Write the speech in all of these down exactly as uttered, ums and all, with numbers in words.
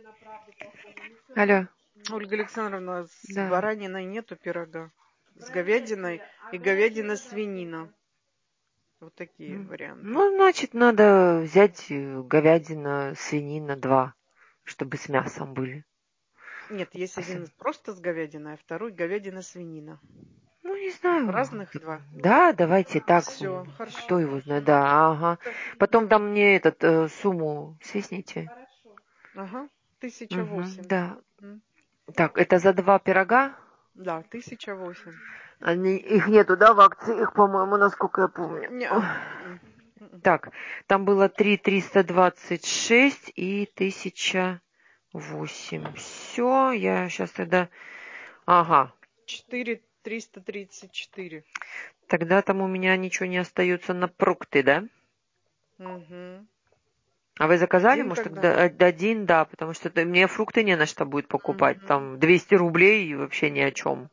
Алло. Ольга Александровна, с Да. бараниной нету пирога. С говядиной и говядина-свинина. Вот такие варианты. Ну, значит, надо взять э, говядина, свинина, два, чтобы с мясом были. Нет, есть один Посмотри. просто с говядиной, а второй говядина-свинина. Ну, не знаю. Разных два. Да, давайте так. Все, хорошо. Кто его знает? Да, ага. Потом там мне этот э, сумму свистните. Ага, тысяча Угу, восемь. да. М. Так, это за два пирога? Да, тысяча восемь. Они, их нету, да, в акции? Их, по-моему, насколько я помню. Не-а. Так, там было три триста двадцать шесть и тысяча восемь. Все, я сейчас тогда... Ага. четыре триста тридцать четыре. Тогда там у меня ничего не остается на фрукты, да? Угу. А вы заказали, Один может, тогда. тогда один, да, потому что это- мне фрукты не на что будет покупать. Угу. Там двести рублей и вообще ни о чем.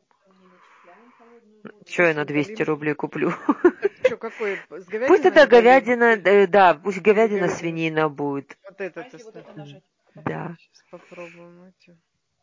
Что я Сейчас на двести удалим. рублей куплю? Так, что, какой? С Пусть говядиной это или говядиной? говядина, э, да, пусть С говядина, говядиной. свинина будет. Вот этот оставь. Да. Сейчас попробуем эти.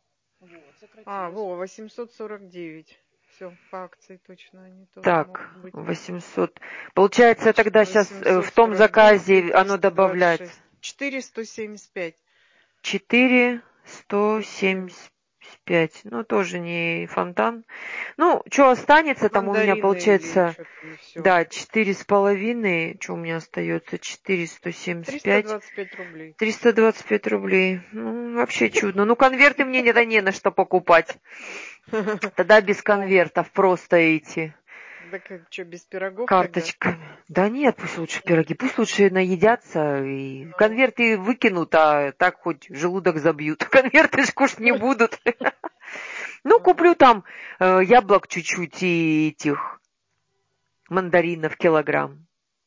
А, во, восемьсот сорок девять. Все, по акции точно они тоже могут Так, быть. восемьсот. Получается, Значит, тогда сейчас в том восемьсот сорок девять и заказе оно триста двадцать добавляется. шесть. четыре сто семьдесят пять. четыре сто Тысячи. семьдесят пять. Ну, тоже не фонтан. Ну, что останется, там у меня Мандарины или получается, что там еще. да, четыре с половиной. Что у меня остается? четыре сто семьдесят триста пять. двадцать пять рублей. триста двадцать пять рублей. Ну, вообще чудно. Ну, конверты мне не, не на что покупать. Тогда без конвертов просто идти. Да как, что, без пирогов тогда? Карточками. Да нет, пусть лучше пироги. Пусть лучше наедятся. И Ну. конверты выкинут, а так хоть желудок забьют. Конверты ж кушать не будут. Ну, куплю там э, яблок чуть-чуть и этих мандаринов килограмм.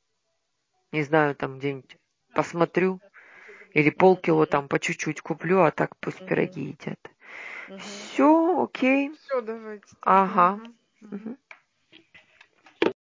Не знаю, там где-нибудь посмотрю. Или полкило там по чуть-чуть куплю, а так пусть Угу. пироги едят. Угу. Все, окей. Все, давайте тогда. Ага. Ага. Угу. Мгм.